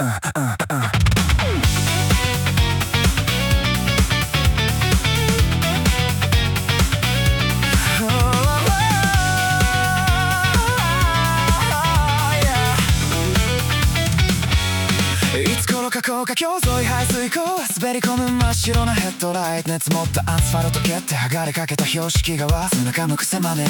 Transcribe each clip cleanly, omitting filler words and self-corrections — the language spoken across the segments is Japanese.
いつ頃か高架橋沿い排水溝滑り込む真っ白なヘッドライト熱持ったアスファルト蹴って剥がれかけた標識側背中の癖まで映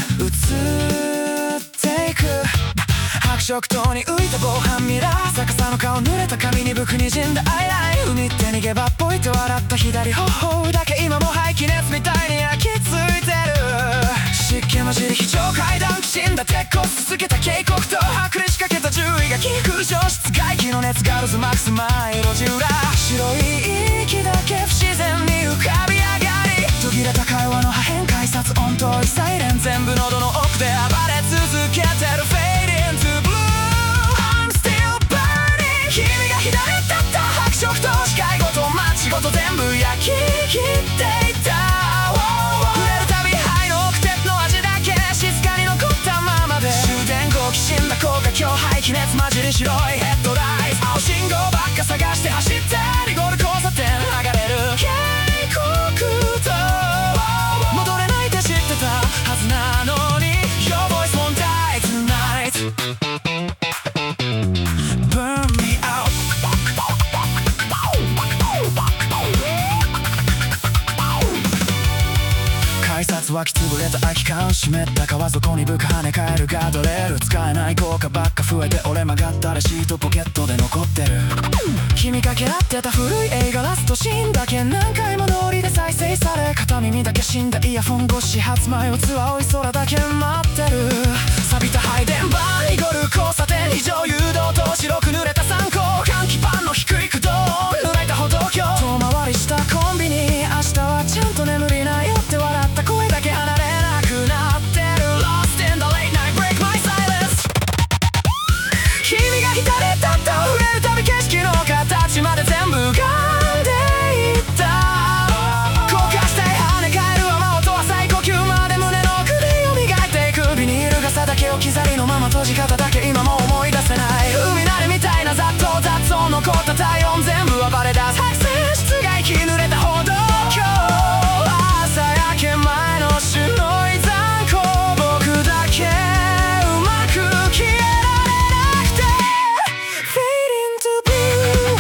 っていく白色灯に浮いた防犯ミラー逆さの顔濡れた髪に僕にじんだアイライン海って逃げ場っぽいと笑った左頬だけ今も排気熱みたいに焼き付いてる湿気混じり非常階段きしんだ鉄骨続けた警告と剥離しかけた獣医が気空消失外気の熱ガールズマックス前路地裏白い息だけ不自然に浮かび上がり途切れた会話の破片改札音遠いサイレン全部喉の奥で暴れ続けてる Fade into blue I'm still burning 君が左だった白色灯視界ごと街ごと全部焼き切っていた触れるたび肺の奥鉄の味だけ静かに残ったままで終電後きしんだ高架橋排気熱混じり白いヘッドライト青信号ばっか探して走ってリゴール交差点剥がれる警告と戻れないって知ってたはずなのに Your voice won't die tonight Burn me out改札脇潰れた空き缶湿った川底にぶく跳ね返るガードレール使えない効果ばっか増えて俺曲がったレシートポケットで残ってる君掛け合ってた古い映画ラストシーンだけ何回もノリで再生され片耳だけ死んだイヤフォン越し発売をつ青い空だけ待ってる錆びた配電盤イゴル交差点非常誘導灯白く濡れた参考換気パンの低い駆動濡れた歩道橋遠回りしたコンビニ明日はちゃんと眠りなよって笑った声だけ離れなくなってる Lost in the late night break my silence 君が左だった触れるたび景色の形まで全部噛んでいった高架下へ跳ね返る雨音は再呼吸まで胸の奥で蘇っていくビニール傘だけ置き去りのまま閉じ方だけ今も思い出せない海鳴りみたいな雑踏雑音残った体温全部暴れ出す白線室外機濡れた歩道橋朝焼け前の白い残光僕だけうまく消えられなくて Fade into blue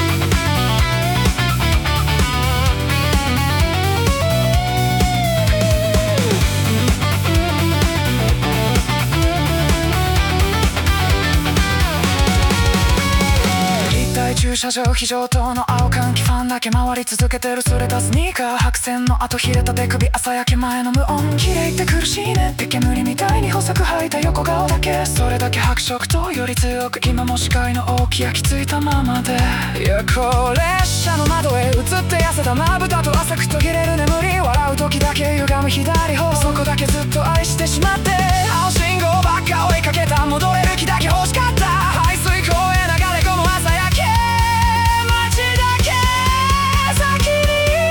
立体駐車場非常灯の青換気ファンだけ回り続けてる擦れたスニーカー白線の後冷えた手首朝焼け前の無音綺麗って苦しいねって煙みたいに細く吐いた横顔だけそれだけ白色灯より強く今も視界の大き焼き付いたままで夜行列車の窓へ映って痩せたまぶたと浅く途切れる眠り笑う時だけ歪む左頬そこだけずっと愛してしまって青信号ばっか追いかけた戻れる気だけ欲しかった排水溝へ流れ込む朝焼け街だけ先に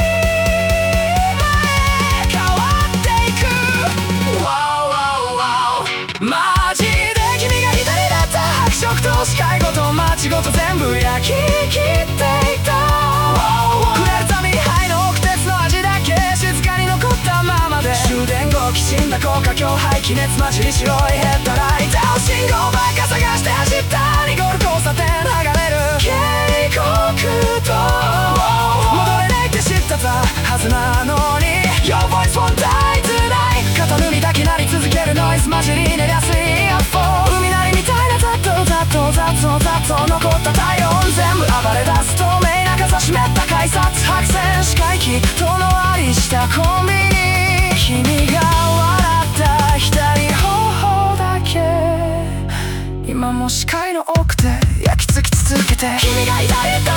前変わっていく Wow wow wow マジで君が左だった白色灯視界ごと街ごと全部焼き切っていた触れるたび肺の奥鉄の味だけ静かに残ったままで終電後きしんだ高架橋排気熱混じり白いヘッドライト青信号ばっか探して走ったリゴール交差点剥がれる警告と戻れないって知ってたはずなのに Your voice won't die tonight 肩塗りだけ鳴り続けるノイズ混じり練りやすいイヤフォン海鳴りみたいな雑踏雑踏雑音残った体温全部暴れ出す透明な傘湿った改札白線視界機遠回りしたコンビニ君が笑った左頬だけ今も視界の奥で焼き付き続けて君が左だ